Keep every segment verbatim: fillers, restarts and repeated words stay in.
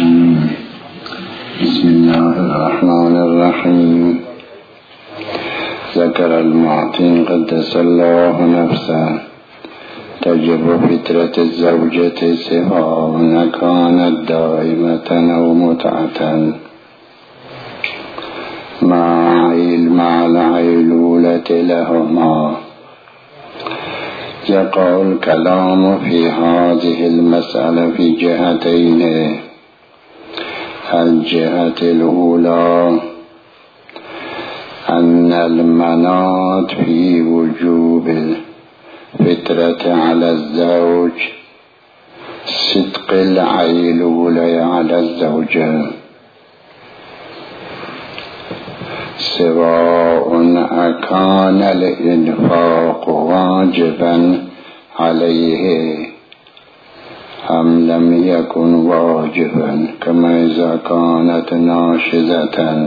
بسم الله الرحمن الرحيم. ذكر المعطي قدس الله نفسه تجب فترة الزوجة سواء كانت دائمة أو متعة مع العيلولة لهما. يقع الكلام في هذه المسألة في جهتين. الجهة الأولى أن المناط في وجوب الفترة على الزوج صدق العيلولة على الزوجة، سواء أكان الإنفاق واجبا عليه أم لم يكن واجبا، كما إذا كانت ناشزة.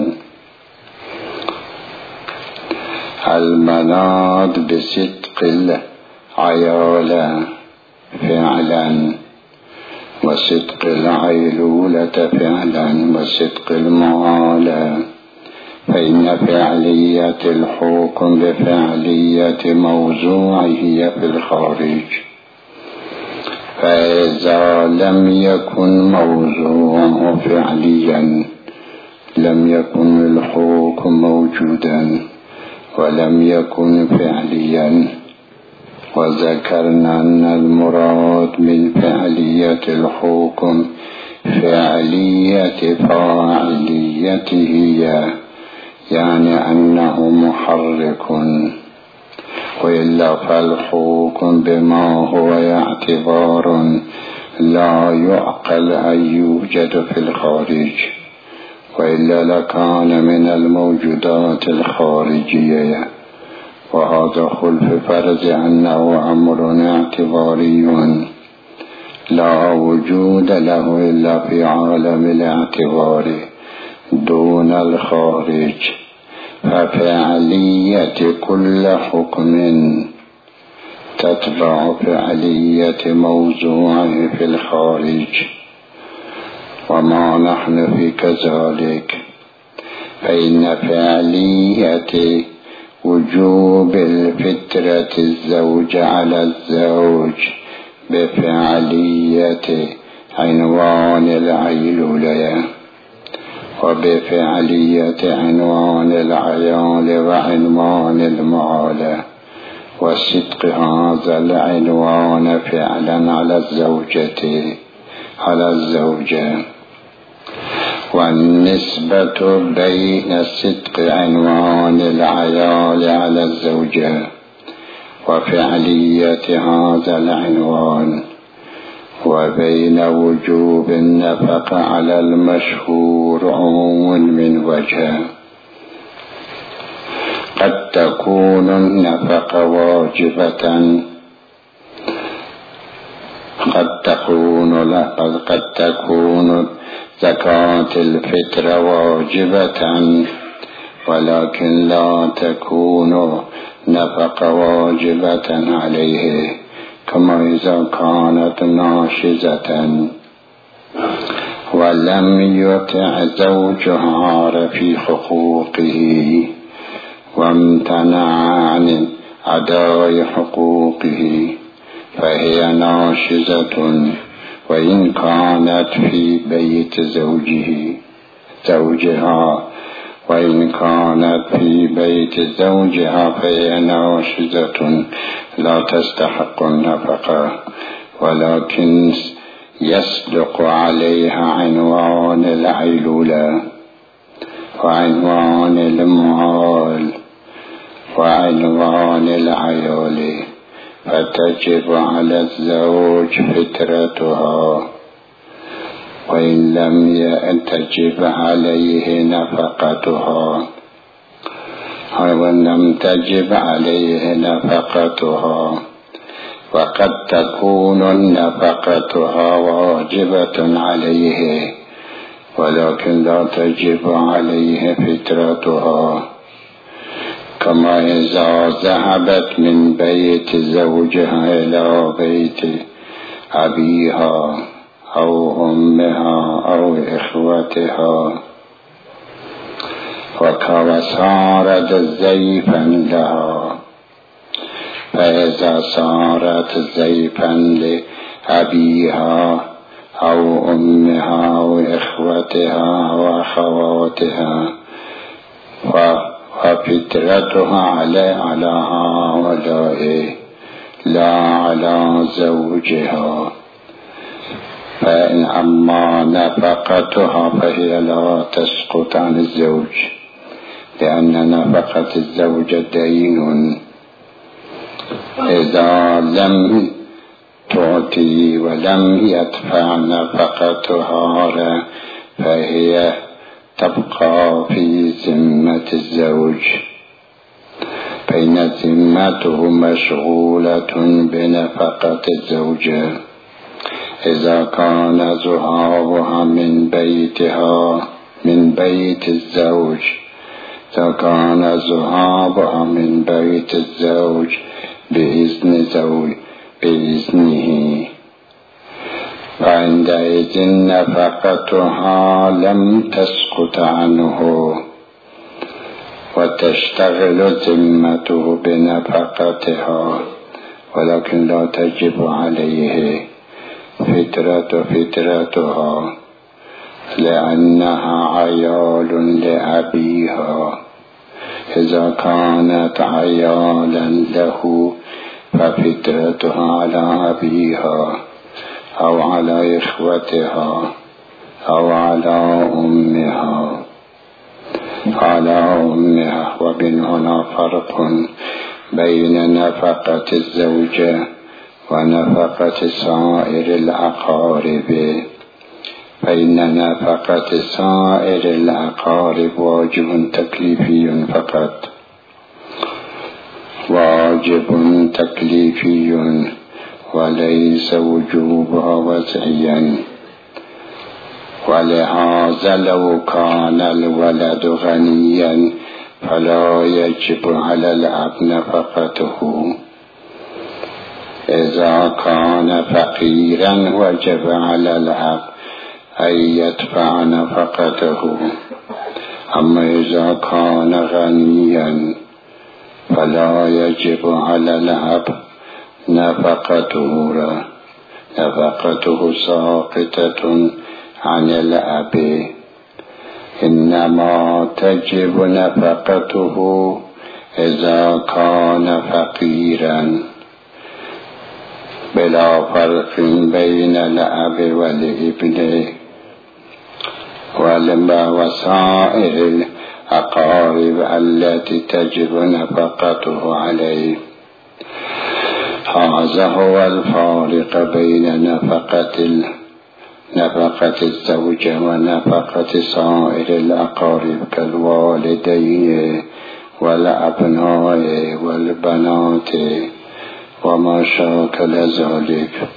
المناط بصدق العيالة فعلا، وصدق العيلولة فعلا، وصدق المعالة، فإن فعلية الحكم بفعلية موضوعه في الخارج. فإذا لم يكن موضوعه فعليا لم يكن الحكم موجودا ولم يكن فعليا. وذكرنا أن المراد من فعلية الحكم فعلية فاعليته، يعني أنه محرك، وإلا فالحكم بما هو اعتبار لا يعقل أن يوجد في الخارج، وإلا لكان من الموجودات الخارجية. وهذا خلف فرض أنه أمر اعتباري لا وجود له إلا في عالم الاعتبار دون الخارج. ففعلية كل حكم تتبع فعلية موضوعه في الخارج، وما نحن في كذلك. فإن فعلية وجوب الفترة الزوج على الزوج بفعلية عنوان العيلولة، وبفعلية عنوان العيال وعنوان المعالة، وصدق هذا العنوان فعلا على الزوجة على الزوجة. والنسبة بين صدق عنوان العيال على الزوجة وفعلية هذا العنوان وبين وجوب النفقة على المشهور عموم من وجه. قد تكون النفقة واجبة، قد تكون لا قد تكون زكاة الفطر واجبة، ولكن لا تكون نفقة واجبة عليه، كما إذا كانت ناشزة ولم يطع زوجها في حقوقه وامتنع عن أداء حقوقه فهي ناشزة، وإن كانت في بيت زوجه زوجها وإن كانت في بيت زوجها فهي ناشزة لا تستحق النفقة، ولكن يصدق عليها عنوان العيلولة وعنوان المعال وعنوان العيال، فتجب على الزوج فترتها، وإن لم تجب عليه نفقتها وإن لم تجب عليه نفقتها. وقد تكون نفقتها واجبة عليه ولكن لا تجب عليه فترتها، كما إذا ذهبت من بيت زوجها إلى بيت أبيها أو أمها أو إخوتها، وصارت زيفا لها. فإذا صارت زيفا لأبيها أو أمها أو إخوتها أو أخواتها، وفطرتها على على هؤلاء لا على زوجها. فإن أما نفقتها فهي لا تسقط عن الزوج، لأن نفقة الزوج دين. إذا لم تعطي ولم يدفع نفقتها فهي تبقى في ذمة الزوج، فإن ذمته مشغولة بنفقة الزوجة. إذا كان ذهابها من بيتها من بيت الزوج إذا كان ذهابها من بيت الزوج بإذن زوج بإذنه، فعندئذ نفقتها لم تسقط عنه، وتشتغل ذمته بنفقتها، ولكن لا تجب عليه فترة فترتها، لأنها عيال لأبيها. إذا كانت عيالا له ففترتها على أبيها أو على إخوتها أو على أمها على أمها. ومن هنا فرق بين نفقة الزوجة ونفقة سائر الأقارب، فإن نفقة سائر الأقارب واجب تكليفي فقط، واجب تكليفي وليس وجوبها وسعيا. ولهذا لو كان الولد غنيا فلا يجب على الأب نفقته، إذا كان فقيرا وجب على الأب أن يدفع نفقته. أما إذا كان غنيا فلا يجب على الأب نفقته، نفقته ساقطة عن الأب، إنما تجب نفقته إذا كان فقيرا، بلا فرق بين الأب والابن وسائر الأقارب التي تجب نفقته عليه. هذا هو الفارق بين نفقة نفقة الزوجة ونفقة سائر الأقارب كالوالدين والأبناء والبنات وما شاكل ذلك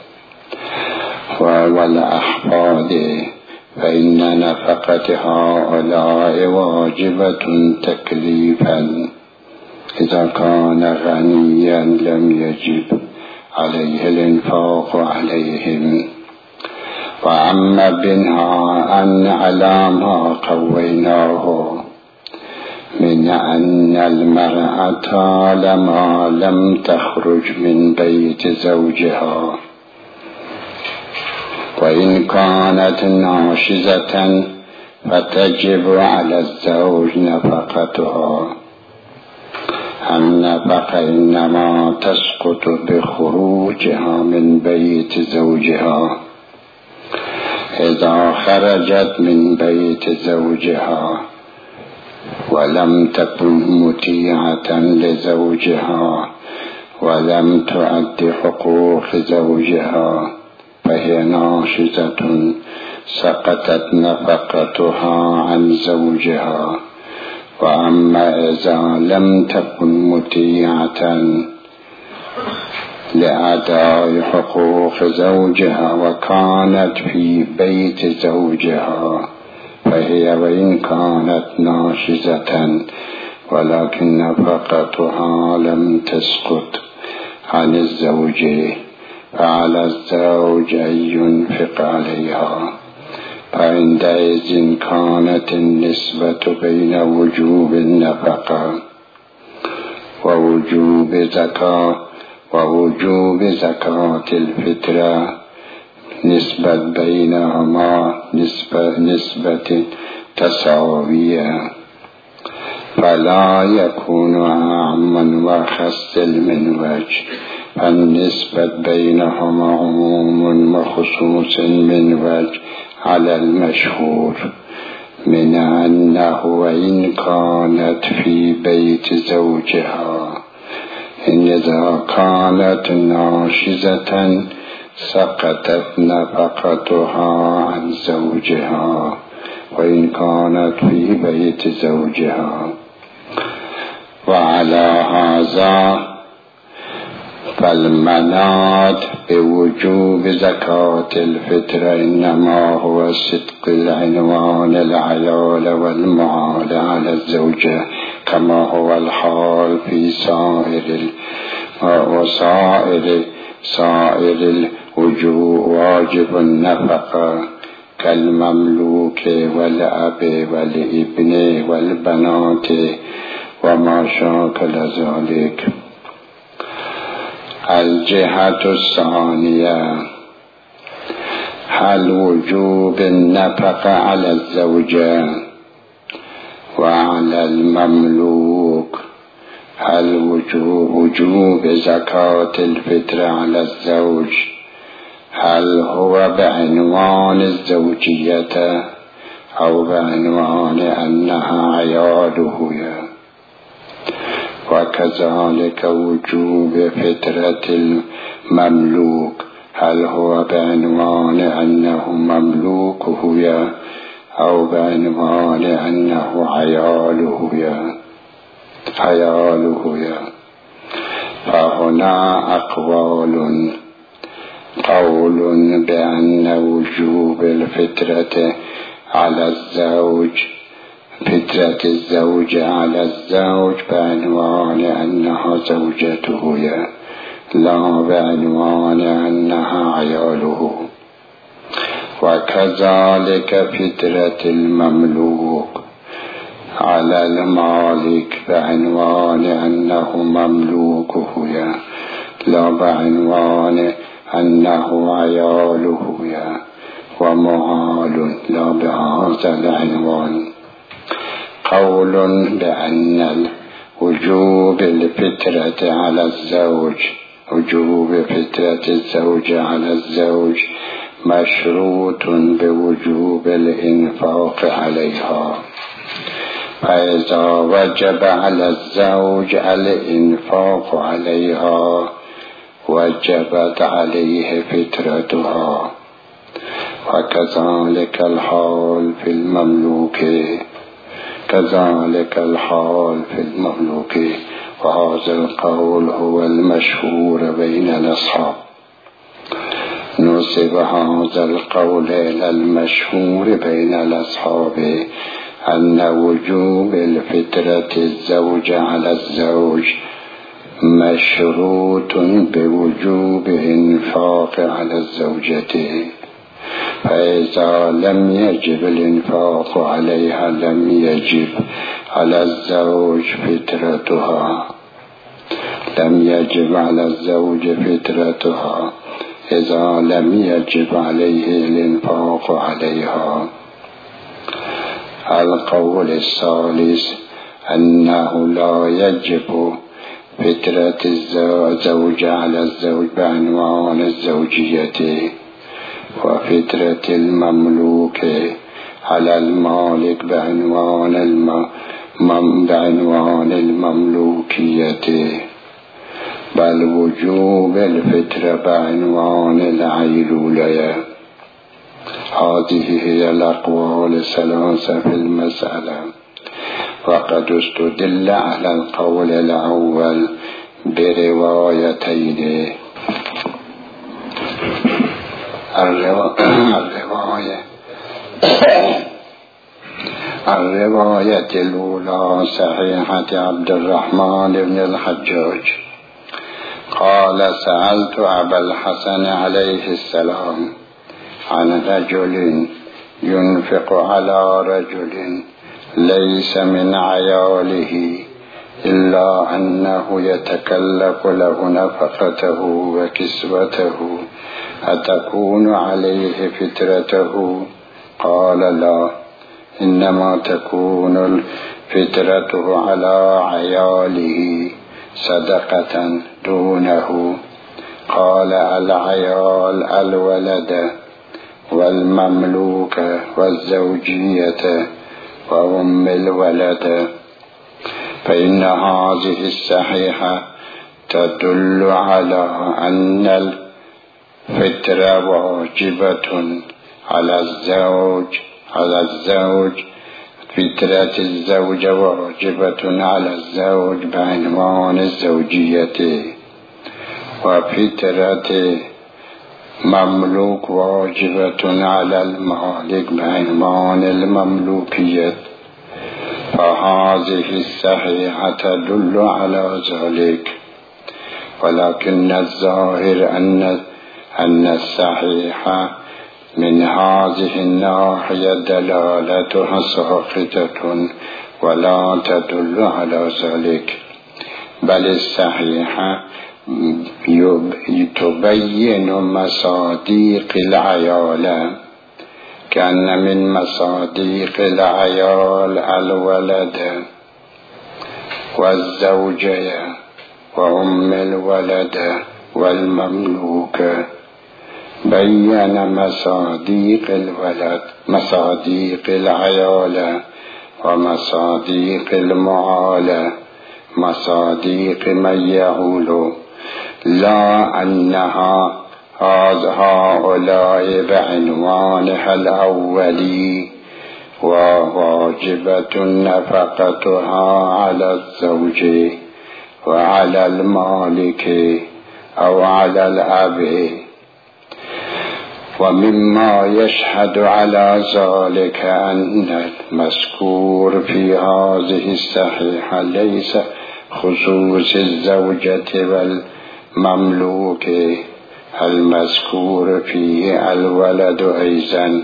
والأحفاد، فإن نفقة هؤلاء واجبة تكليفا. إذا كان غنيا لم يجب عليه الإنفاق عليهم. وأما بناء أن على ما قويناه من أن المرأة لما لم تخرج من بيت زوجها وإن كانت ناشزة فتجب على الزوج نفقتها. النفقة إنما تسقط بخروجها من بيت زوجها. إذا خرجت من بيت زوجها ولم تكن مطيعة لزوجها ولم تؤد حقوق زوجها فهي ناشزة، سقطت نفقتها عن زوجها. وأما إذا لم تكن مطيعة لأداء حقوق زوجها وكانت في بيت زوجها فهي وإن كانت ناشزة ولكن نفقتها لم تسقط عن الزوج، فعلى الزوج أن ينفق عليها، فعندئذ كانت النسبة بين وجوب النفقة ووجوب زكاة ووجوب زكاة الفطرة نسبة بينهما نسبة, نسبة تساوية، فلا يكون عاما وخص من وجه، فالنسبة بينهما عموم وخصوص من وجه على المشهور من أنه وإن كانت في بيت زوجها إن إذا كانت ناشزة سقطت نفقتها عن زوجها وإن كانت في بيت زوجها. وعلى هذا فالمناد بوجوب زكاة الفطر إنما هو صدق العنوان العيال والمعال على الزوجة، كما هو الحال في سائر وسائر سائر الوجوب واجب النفقة كالمملوك والأب والابن والبنات وما شاكل ذلك. الجهة الثانية هل وجوب النفقة على الزوجة وعلى المملوك، هل وجوب, وجوب زكاة الفطر على الزوج هل هو بعنوان الزوجية أو بعنوان أنها عياله، وكذلك وجوب فطرة المملوك هل هو بعنوان أنه مملوكه أو بعنوان أنه عياله عياله. فهنا أقوال: قول بأن وجوب الفطرة على الزوج فطرة الزوج على الزوج بعنوان أنها زوجته لا بعنوان أنها عياله، وكذلك فطرة المملوك على المالك بعنوان أنه مملوكه لا بعنوان أنه عياله ومعال لا بهذا العنوان. قول بأن وجوب الفطرة على الزوج وجوب فطرة الزوج على الزوج مشروط بوجوب الإنفاق عليها، فإذا وجب على الزوج الإنفاق عليها وجبت عليه فطرتها، وكذلك الحال في المملوك كذلك الحال في المملوك وهذا القول هو المشهور بين الأصحاب. نسب هذا القول إلى المشهور بين الأصحاب أن وجوب الفطرة الزوج على الزوج مشروط بوجوب إنفاق على الزوجة، فإذا لم يجب الإنفاق عليها لم يجب على الزوج فطرتها لم يجب على الزوج فطرتها إذا لم يجب عليه الإنفاق عليها. القول الثالث أنه لا يجب فطرة الزوج على الزوج بعنوان الزوجية، وفطرة المملوك على المالك بعنوان الم... بعنوان المملوكية، بل وجوب الفطرة بعنوان العيلولية. هذه هي الأقوال الثلاثة في المسألة، وقد استدل على القول الأول بروايتين: الرواية الرواية الأولى صحيحة عبد الرحمن بن الحجاج قال سألت أبا الحسن عليه السلام عن رجل ينفق على رجل ليس من عياله إلا أنه يتكلف له نفقته وكسوته أتكون عليه فترته؟ قال لا، إنما تكون فترته على عياله صدقة دونه. قال العيال الولد والمملوك والزوجية وأم الولد. فإن هذه الصحيحة تدل على أن الفطرة واجبة على الزوج على الزوج فطرة الزوجة واجبة على الزوج بعنوان الزوجية، وفطرة مملوك واجبة على المالك بعنوان المملوكية. فهذه الصحيحة تدل على ذلك، ولكن الظاهر أن أن الصحيحة من هذه الناحية دلالتها ساقطة ولا تدل على ذلك، بل الصحيحة تبين مصاديق العيال، كان من مصاديق العيال الولد والزوجية وأم الولد والمملوك. بين مصاديق الولد مصاديق العيال ومصاديق المعالة مصاديق من يعول، لا أنها هؤلاء بعنوانها الأولي وواجبة نفقتها على الزوج وعلى المالك أو على الأب. ومما يشهد على ذلك أن المذكور في هذه الصحيحة ليس خصوص الزوجة والمملوك، المذكور فيه الولد أيضا،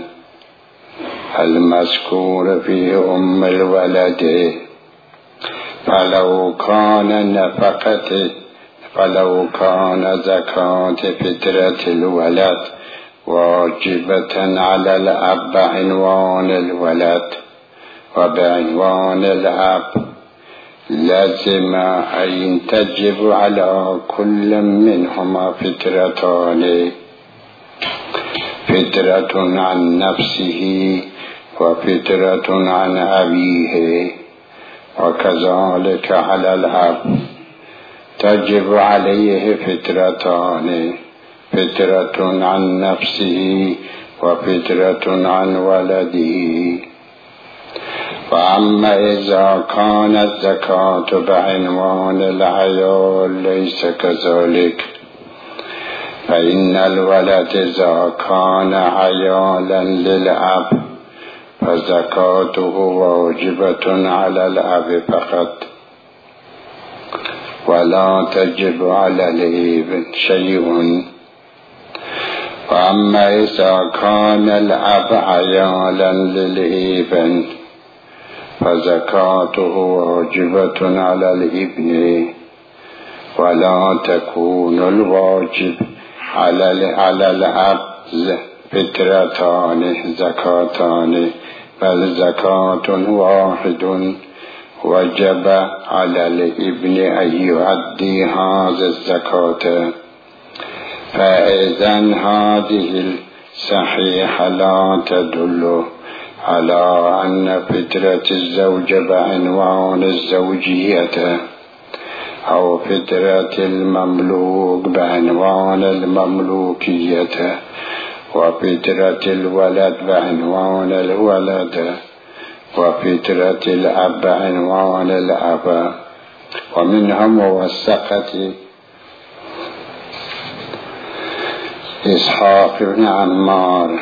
المذكور فيه أم الولد. فلو كان نفقة فلو كان زكاة فطرة الولد واجبة على الأب بعنوان الولد وبعنوان الأب، لازم أن تجب على كل منهما فطرتان، فطرة عن نفسه وفطرة عن أبيه. وكذلك على الأب تجب عليه فطرتان، فطرة عن نفسه وفطرة عن ولده. وأما إذا كانت الزكاة بعنوان العيال ليس كذلك، فإن الولد إذا كان عيالا للأب فزكاته واجبة على الأب فقط، ولا تجب على الابن شيء. وأما إذا كان الأب عيالا للابن فزكاته واجبة على الابن، ولا تكون الواجب على على الأب فطرتان زكاتان، بل زكاة واحد وجب على الابن أن يؤدي هذه الزكاة. فإذن هذه الصحيحة لا تدل على أن فطرة الزوج بعنوان الزوجية أو فطرة المملوك بعنوان المملوكية، وفطرة الولد بعنوان الولد، وفطرة الأب بعنوان الأب. ومنها موثقة إسحاق بن عمار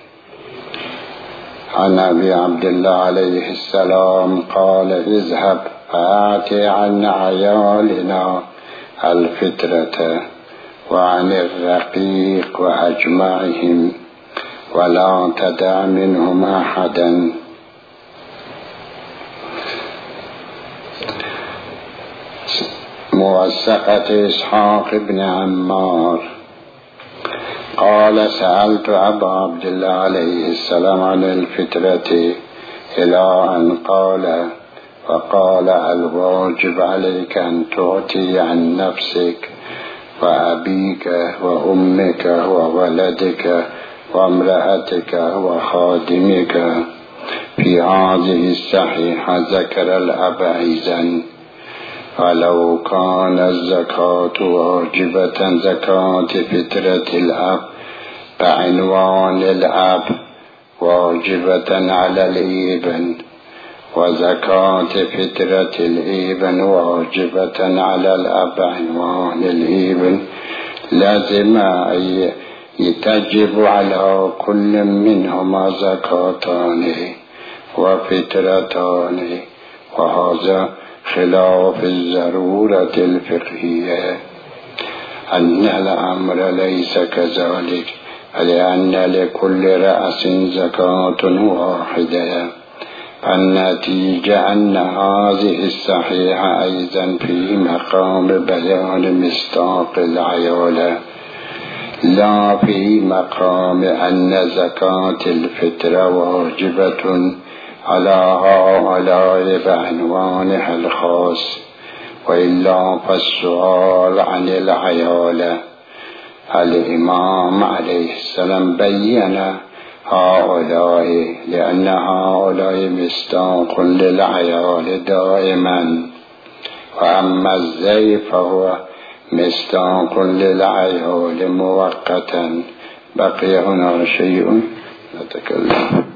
عن أبي عبد الله عليه السلام قال: اذهب فآتي عن عيالنا الفطرة وعن الرقيق وأجمعهم ولا تدع منهم أحدا. موثقة إسحاق بن عمار قال سألت أبا عبد الله عليه السلام عن الفطرة إلى أن قال وقال الواجب عليك أن تعطي عن نفسك وأبيك وأمك وولدك وامرأتك وخادمك. في هذه الصحيحة ذكر الأب أيضا ولو كان الزكاة واجبة زكاة فطرة الأب بعنوان الأب واجبة على الابن وزكاة فطرة الابن واجبة على الأب عنوان الابن لازم أن يتجب على كل منهما زكاتان وفطرتان، وهذا خلاف الضرورة الفقهية أن الأمر ليس كذلك، لأن لكل رأس زكاة واحدة. النتيجة أن هذه الصحيحة أيضا في مقام بيان مصداق العيالة لا في مقام أن زكاة الفطرة واجبة على هؤلاء بعنوانها الخاص، وإلا فالسؤال عن العيالة. الإمام عليه السلام بيّن هؤلاء لأن هؤلاء مصداق للعيال دائما، وأما الزيف فهو مصداق للعيال مؤقتا. بقي هنا شيء نتكلم